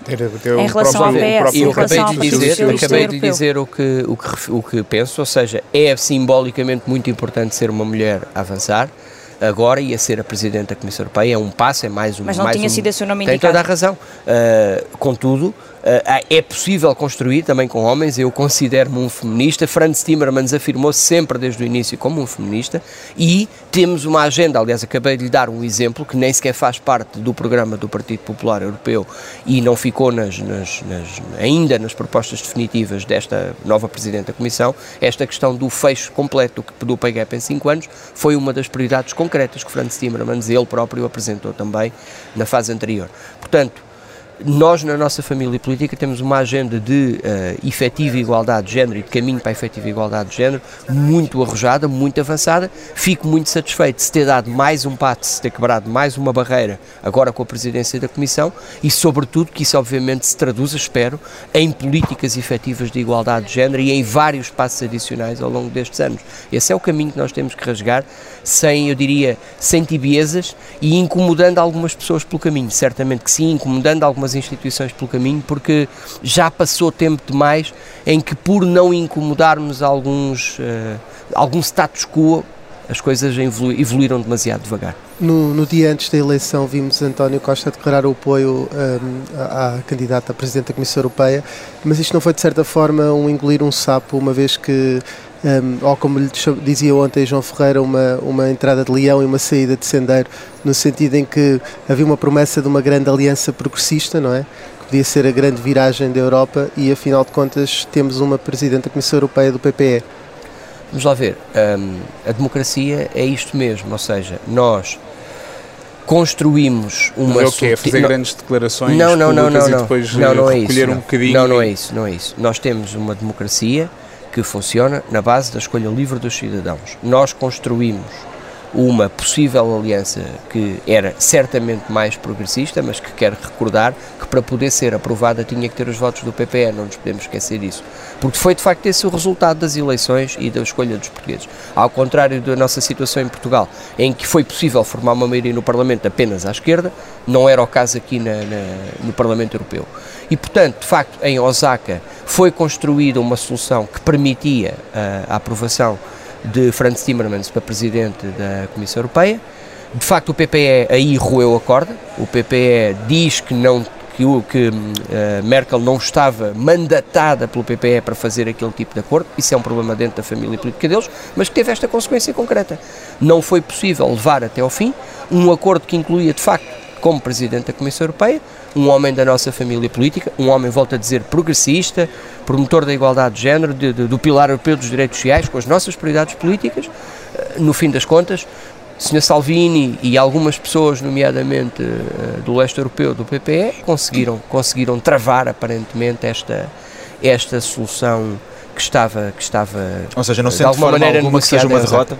em relação ao P S, eu acabei de dizer, eu acabei de dizer o que, o, que, o que penso, ou seja, é simbolicamente muito importante ser uma mulher a avançar agora e a ser a Presidente da Comissão Europeia, é um passo, é mais um... Mas não mais tinha um, sido esse o nome tem indicado. Tem toda a razão. Uh, contudo, uh, é possível construir também com homens, eu considero-me um feminista, Frans Timmermans afirmou-se sempre desde o início como um feminista e temos uma agenda, aliás acabei de lhe dar um exemplo que nem sequer faz parte do programa do Partido Popular Europeu e não ficou nas, nas, nas, ainda nas propostas definitivas desta nova Presidente da Comissão, esta questão do fecho completo do pay gap em cinco anos foi uma das prioridades concretas que Frans Timmermans ele próprio apresentou também na fase anterior. Portanto, nós na nossa família política temos uma agenda de uh, efetiva igualdade de género e de caminho para a efetiva igualdade de género muito arrojada, muito avançada. Fico muito satisfeito de se ter dado mais um passo, de se ter quebrado mais uma barreira agora com a presidência da Comissão e sobretudo que isso obviamente se traduza, espero, em políticas efetivas de igualdade de género e em vários passos adicionais ao longo destes anos. Esse é o caminho que nós temos que rasgar sem, eu diria, sem tibiezas e incomodando algumas pessoas pelo caminho, certamente que sim, incomodando algumas instituições pelo caminho, porque já passou tempo demais em que por não incomodarmos alguns, uh, algum status quo, as coisas evolu- evoluíram demasiado devagar. No, no dia antes da eleição vimos António Costa declarar o apoio um, à, à candidata a Presidente da Comissão Europeia, mas isto não foi de certa forma um engolir um sapo, uma vez que Um, ou como lhe dizia ontem João Ferreira, uma, uma entrada de leão e uma saída de sendeiro, no sentido em que havia uma promessa de uma grande aliança progressista, não é? Que podia ser a grande viragem da Europa e afinal de contas temos uma Presidente da Comissão Europeia do P P E. Vamos lá ver, um, a democracia é isto mesmo, ou seja, nós construímos uma... Não é o quê? É fazer não, grandes declarações não, não, não, não, e não, depois não, não é recolher isso, um não. bocadinho... Não, não é isso, não é isso. Nós temos uma democracia que funciona na base da escolha livre dos cidadãos. Nós construímos uma possível aliança que era certamente mais progressista, mas que quero recordar que para poder ser aprovada tinha que ter os votos do P P E, não nos podemos esquecer disso. Porque foi de facto esse o resultado das eleições e da escolha dos portugueses. Ao contrário da nossa situação em Portugal, em que foi possível formar uma maioria no Parlamento apenas à esquerda, não era o caso aqui na, na, no Parlamento Europeu. E portanto, de facto, em Osaka foi construída uma solução que permitia a, a aprovação de Frans Timmermans para Presidente da Comissão Europeia. De facto, o P P E aí roeu a corda. O P P E diz que não, que, o, que uh, Merkel não estava mandatada pelo P P E para fazer aquele tipo de acordo, isso é um problema dentro da família política deles, mas que teve esta consequência concreta. Não foi possível levar até ao fim um acordo que incluía, de facto, como Presidente da Comissão Europeia, um homem da nossa família política, um homem, volto a dizer, progressista, promotor da igualdade de género, de, de, do pilar europeu dos direitos sociais, com as nossas prioridades políticas. No fim das contas, senhor Salvini e algumas pessoas, nomeadamente uh, do leste europeu, do P P E, conseguiram, conseguiram travar aparentemente esta, esta solução que estava, que estava Ou seja, não de sente alguma forma maneira alguma que seja uma derrota?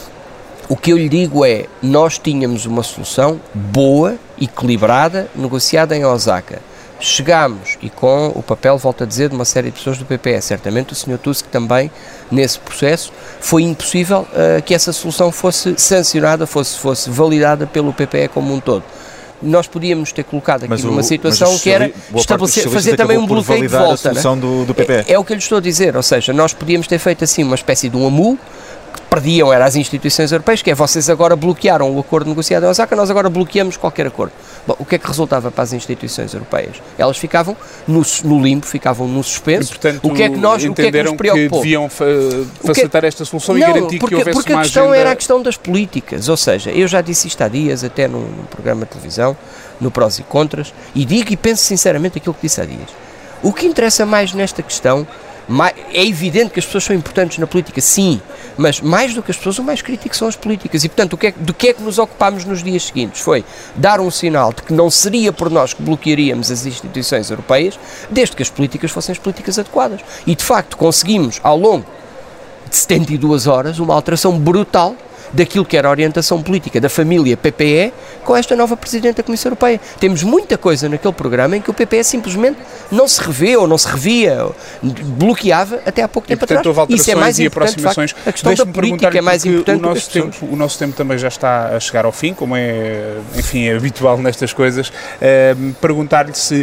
O que eu lhe digo é, nós tínhamos uma solução boa, equilibrada, negociada em Osaka. Chegámos, e com o papel, volto a dizer, de uma série de pessoas do P P E, certamente o senhor Tusk também, nesse processo, foi impossível uh, que essa solução fosse sancionada, fosse, fosse validada pelo P P E como um todo. Nós podíamos ter colocado aqui mas numa o, situação que era estabelecer, fazer também um bloqueio de volta. A solução, né? do, do P P E. É, é o que eu lhe estou a dizer, ou seja, nós podíamos ter feito assim uma espécie de um amu, perdiam era as instituições europeias, que é vocês agora bloquearam o acordo negociado em Osaka, nós agora bloqueamos qualquer acordo. Bom, o que é que resultava para as instituições europeias? Elas ficavam no, no limbo, ficavam no suspenso. E, portanto, o que é que nós, o que é que nos preocupou? Que deviam fa facilitar esta solução não, e garantir porque, que houvesse porque uma a questão agenda... era a questão das políticas, ou seja, eu já disse isto há dias, até num, num programa de televisão, no Prós e Contras, e digo e penso sinceramente aquilo que disse há dias. O que interessa mais nesta questão, é evidente que as pessoas são importantes na política, sim, mas mais do que as pessoas, o mais crítico são as políticas. E, portanto, o que é, do que é que nos ocupámos nos dias seguintes? Foi dar um sinal de que não seria por nós que bloquearíamos as instituições europeias, desde que as políticas fossem as políticas adequadas. E, de facto, conseguimos, ao longo de setenta e duas horas, uma alteração brutal daquilo que era a orientação política da família P P E com esta nova Presidente da Comissão Europeia. Temos muita coisa naquele programa em que o P P E simplesmente não se revê ou não se revia, bloqueava até há pouco tempo e, portanto, atrás. Isso é mais e aproximações. A questão da política é mais importante o nosso, tempo, o nosso tempo também já está a chegar ao fim, como é, enfim, é habitual nestas coisas. Uh, Perguntar-lhe se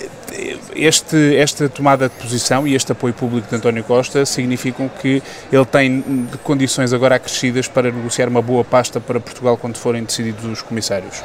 Este, esta tomada de posição e este apoio público de António Costa significam que ele tem condições agora acrescidas para negociar uma boa pasta para Portugal quando forem decididos os comissários?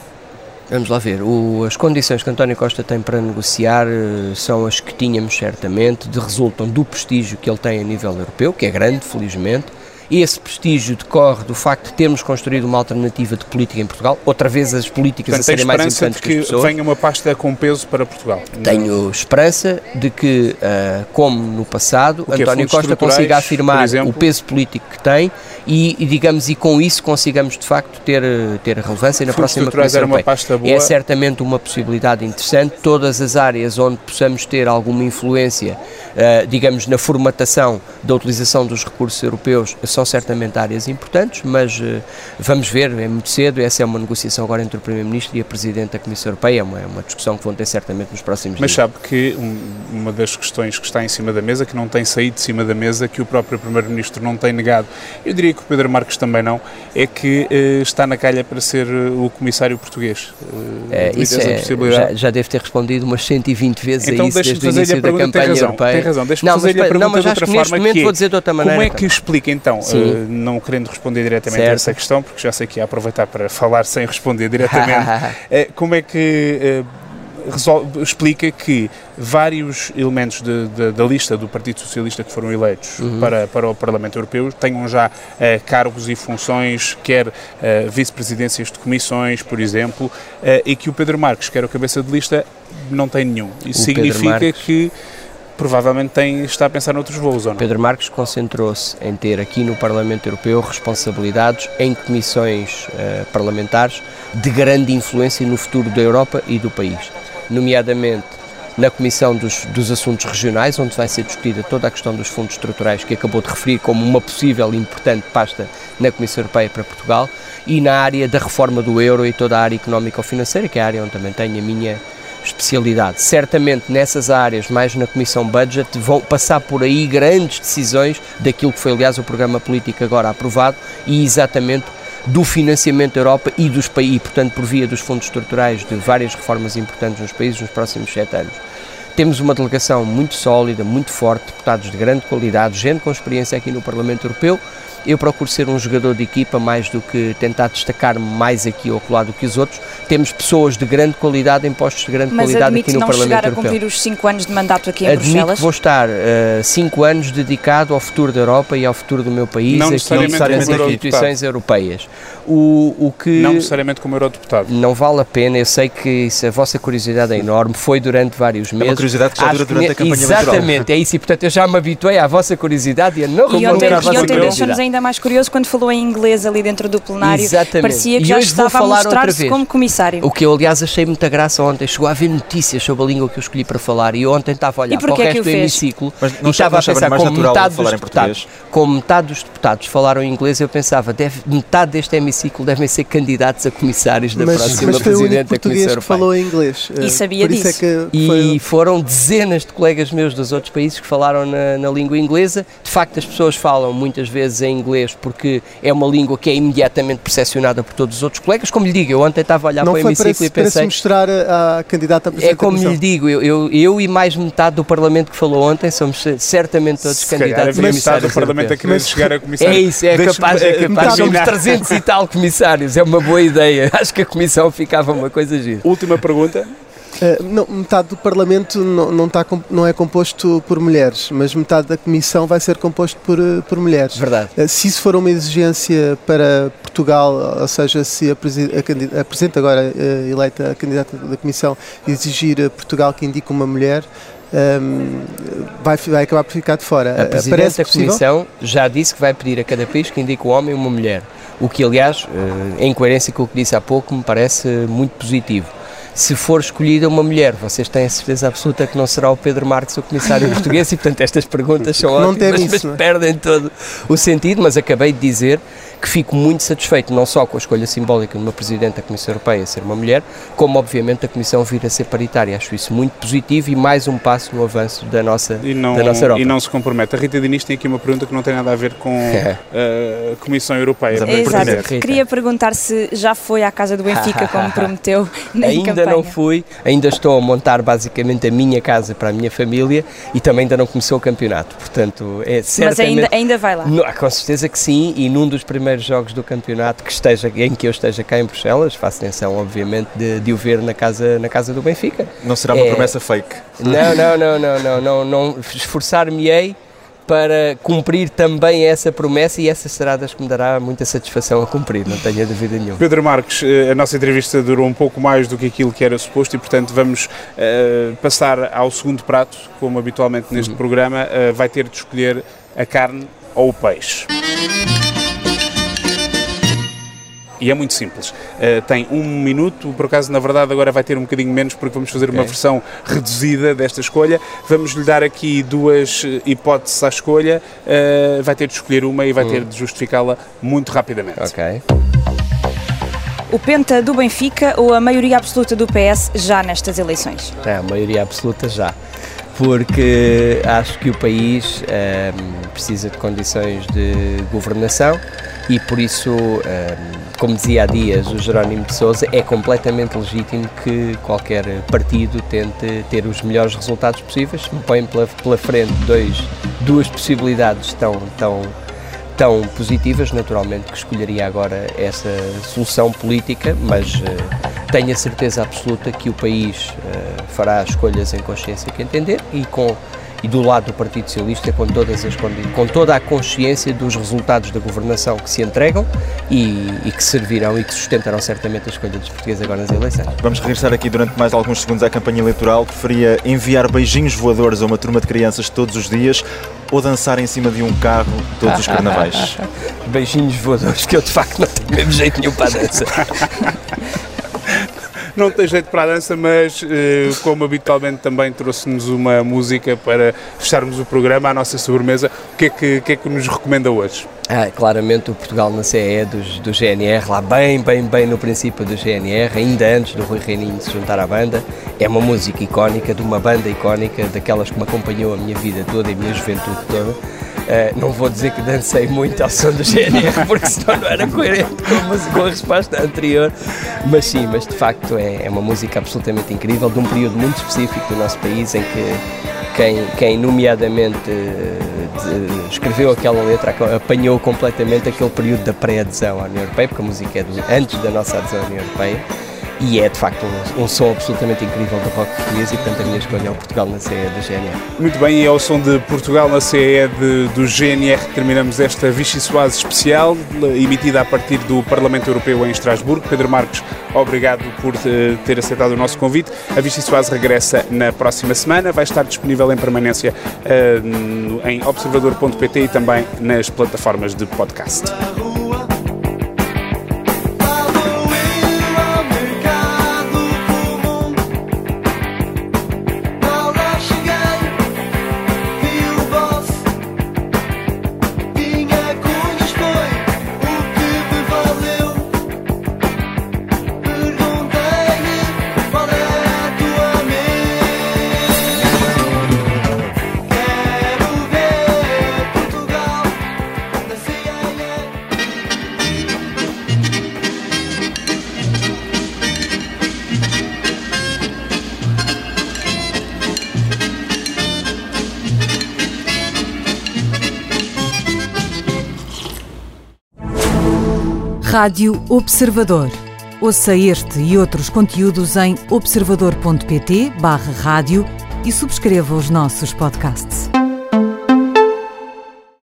Vamos lá ver, o, as condições que António Costa tem para negociar uh, são as que tínhamos certamente, de, resultam do prestígio que ele tem a nível europeu, que é grande, felizmente. Esse prestígio decorre do facto de termos construído uma alternativa de política em Portugal, outra vez as políticas Portanto, a serem mais importantes que as pessoas. Que venha uma pasta com peso para Portugal? Tenho esperança de que, uh, como no passado, António Costa consiga afirmar o peso político que tem e, e, digamos, e com isso consigamos de facto ter, ter relevância na próxima Comissão Europeia. É certamente uma possibilidade interessante, todas as áreas onde possamos ter alguma influência, uh, digamos, na formatação da utilização dos recursos europeus, são certamente áreas importantes, mas uh, vamos ver, é muito cedo, essa é uma negociação agora entre o Primeiro-Ministro e a Presidente da Comissão Europeia, é uma, é uma discussão que vão ter certamente nos próximos mas dias. Mas sabe que um, uma das questões que está em cima da mesa, que não tem saído de cima da mesa, que o próprio Primeiro-Ministro não tem negado, eu diria que o Pedro Marques também não, é que uh, está na calha para ser uh, o Comissário português. Uh, é, isso é, já, já deve ter respondido umas cento e vinte vezes então, a isso desde o início da campanha tem razão, europeia. Tem razão, deixa-me fazer-lhe a pergunta não, mas de outra acho que neste forma, momento que é, vou dizer de outra maneira. Como é que explica então, uh, não querendo responder diretamente certo. a essa questão, porque já sei que ia aproveitar para falar sem responder diretamente, uh, como é que uh, resolve, explica que vários elementos de, de, da lista do Partido Socialista que foram eleitos uhum. para, para o Parlamento Europeu tenham já uh, cargos e funções, quer uh, vice-presidências de comissões, por exemplo, uh, e que o Pedro Marques, que era o cabeça de lista, não tem nenhum. Isso o significa Marques... que provavelmente tem, está a pensar noutros voos, ou não? Pedro Marques concentrou-se em ter aqui no Parlamento Europeu responsabilidades em comissões uh, parlamentares de grande influência no futuro da Europa e do país, nomeadamente na Comissão dos, dos Assuntos Regionais, onde vai ser discutida toda a questão dos fundos estruturais, que acabou de referir como uma possível e importante pasta na Comissão Europeia para Portugal, e na área da reforma do euro e toda a área económico-financeira, que é a área onde também tenho a minha especialidade. Certamente nessas áreas, mais na Comissão Budget, vão passar por aí grandes decisões daquilo que foi, aliás, o programa político agora aprovado e exatamente do financiamento da Europa e dos países, portanto, por via dos fundos estruturais de várias reformas importantes nos países nos próximos sete anos. Temos uma delegação muito sólida, muito forte, deputados de grande qualidade, gente com experiência aqui no Parlamento Europeu eu procuro ser um jogador de equipa mais do que tentar destacar mais aqui ou lá do que os outros. Temos pessoas de grande qualidade em postos de grande Mas qualidade aqui no Parlamento Europeu. Mas admite não chegar a cumprir os cinco anos de mandato aqui em Admito Bruxelas? Que vou estar cinco uh, anos dedicado ao futuro da Europa e ao futuro do meu país, não aqui necessariamente nas instituições europeias. O, o que não necessariamente como eurodeputado. Não vale a pena, eu sei que isso, a vossa curiosidade é enorme, foi durante vários meses. É uma curiosidade que já dura durante a campanha exatamente, eleitoral. Exatamente, é isso, e portanto eu já me habituei à vossa curiosidade e a não responder à vossa curiosidade. E ontem deixou-nos ainda mais curioso quando falou em inglês ali dentro do plenário. Exatamente. Parecia que e já hoje estava vou falar a mostrar-se como comissário. O que eu aliás achei muita graça ontem, chegou a haver notícias sobre a língua que eu escolhi para falar e eu ontem estava a olhar para o resto do hemiciclo e estava a pensar como metade dos deputados, como metade dos deputados falaram em inglês, eu pensava, deve, metade deste hemiciclo devem ser candidatos a comissários da mas, próxima mas foi Presidente da Comissão Europeia. Que falou em inglês. E sabia disso. É que e foi... foram dezenas de colegas meus dos outros países que falaram na, na língua inglesa. De facto, as pessoas falam muitas vezes em inglês porque é uma língua que é imediatamente percepcionada por todos os outros colegas. Como lhe digo, eu ontem estava a olhar não para o hemiciclo para, e pensei... Não foi mostrar à candidata a Presidente É como lhe digo, eu, eu, eu e mais metade do Parlamento que falou ontem somos certamente todos Se candidatos a comissários. Do Parlamento a querer chegar a comissário. É isso, é capaz, é capaz. Somos trezentos e tal comissários, é uma boa ideia. Acho que a Comissão ficava uma coisa gira. Última pergunta. Uh, não, metade do Parlamento não, não, está, não é composto por mulheres, mas metade da Comissão vai ser composto por, por mulheres. Verdade. Uh, se isso for uma exigência para Portugal, ou seja, se a, a, a Presidente agora uh, eleita a candidata da Comissão exigir a Portugal que indique uma mulher, um, vai, vai acabar por ficar de fora. A Presidente Parece da possível? Comissão já disse que vai pedir a cada país que indique um homem e uma mulher, o que aliás, uh, em coerência com o que disse há pouco, me parece muito positivo. Se for escolhida uma mulher, vocês têm a certeza absoluta que não será o Pedro Marques o comissário português e, portanto, estas perguntas são não ótimas, isso, mas não é? perdem todo o sentido, mas acabei de dizer que fico muito satisfeito, não só com a escolha simbólica de uma Presidente da Comissão Europeia ser uma mulher, como, obviamente, a Comissão vir a ser paritária. Acho isso muito positivo e mais um passo no avanço da nossa, e não, da nossa Europa. E não se compromete. A Rita Diniz tem aqui uma pergunta que não tem nada a ver com a Comissão Europeia. Exato. Queria perguntar se já foi à casa do Benfica, como prometeu na Ainda campanha. não fui, ainda estou a montar basicamente a minha casa para a minha família e também ainda não começou o campeonato, portanto é certamente... Mas ainda, ainda vai lá? Não, com certeza que sim, e num dos primeiros jogos do campeonato que esteja, em que eu esteja cá em Bruxelas, faço atenção obviamente de, de o ver na casa, na casa do Benfica. Não será uma é... promessa fake? Não, não, não, não, não, não, não esforçar-me-ei para cumprir também essa promessa e essa será das que me dará muita satisfação a cumprir, não tenho dúvida nenhuma. Pedro Marques, a nossa entrevista durou um pouco mais do que aquilo que era suposto e, portanto, vamos uh, passar ao segundo prato, como habitualmente neste uhum. programa, uh, vai ter de escolher a carne ou o peixe. E é muito simples. Uh, tem um minuto, por acaso, na verdade, agora vai ter um bocadinho menos porque vamos fazer okay. uma versão reduzida desta escolha. Vamos-lhe dar aqui duas hipóteses à escolha. Uh, vai ter de escolher uma e vai hum. ter de justificá-la muito rapidamente. Ok. O penta do Benfica ou a maioria absoluta do P S já nestas eleições? É, a maioria absoluta já. Porque acho que o país um, precisa de condições de governação e por isso, um, como dizia há dias o Jerónimo de Sousa, é completamente legítimo que qualquer partido tente ter os melhores resultados possíveis. Me põem pela, pela frente dois, duas possibilidades tão, tão, tão positivas, naturalmente que escolheria agora essa solução política, mas uh, tenho a certeza absoluta que o país uh, fará escolhas em consciência que entender e, com, e do lado do Partido Socialista com, todas as, com toda a consciência dos resultados da governação que se entregam e, e que servirão e que sustentarão certamente a escolha dos portugueses agora nas eleições. Vamos regressar aqui durante mais alguns segundos à campanha eleitoral. Preferia enviar beijinhos voadores a uma turma de crianças todos os dias ou dançar em cima de um carro todos os carnavais? Beijinhos voadores, que eu de facto não tenho mesmo jeito nenhum para a dança. Não tem jeito para a dança, mas como habitualmente também trouxe-nos uma música para fecharmos o programa, a nossa sobremesa. O que é que, que, é que nos recomenda hoje? Ah, claramente o Portugal na C E dos, do G N R, lá bem, bem, bem no princípio do G N R, ainda antes do Rui Reininho se juntar à banda. É uma música icónica, de uma banda icónica, daquelas que me acompanhou a minha vida toda e a minha juventude toda. Uh, não vou dizer que dancei muito ao som do G N R, porque senão não era coerente com, com a resposta anterior, mas sim, mas de facto é, é uma música absolutamente incrível, de um período muito específico do nosso país em que quem, quem nomeadamente de, escreveu aquela letra apanhou completamente aquele período da pré-adesão à União Europeia, porque a música é do, antes da nossa adesão à União Europeia, e é de facto um, um som absolutamente incrível do rock português, e portanto a minha escolha é o Portugal na C E do G N R. Muito bem, e é o som de Portugal na C E de, do G N R que terminamos esta Vichy Soase especial, emitida a partir do Parlamento Europeu em Estrasburgo. Pedro Marques, obrigado por uh, ter aceitado o nosso convite. A Vichy Soase regressa na próxima semana, vai estar disponível em permanência uh, no, em observador ponto pt e também nas plataformas de podcast. Rádio Observador. Ouça este e outros conteúdos em observador ponto pt barra rádio e subscreva os nossos podcasts.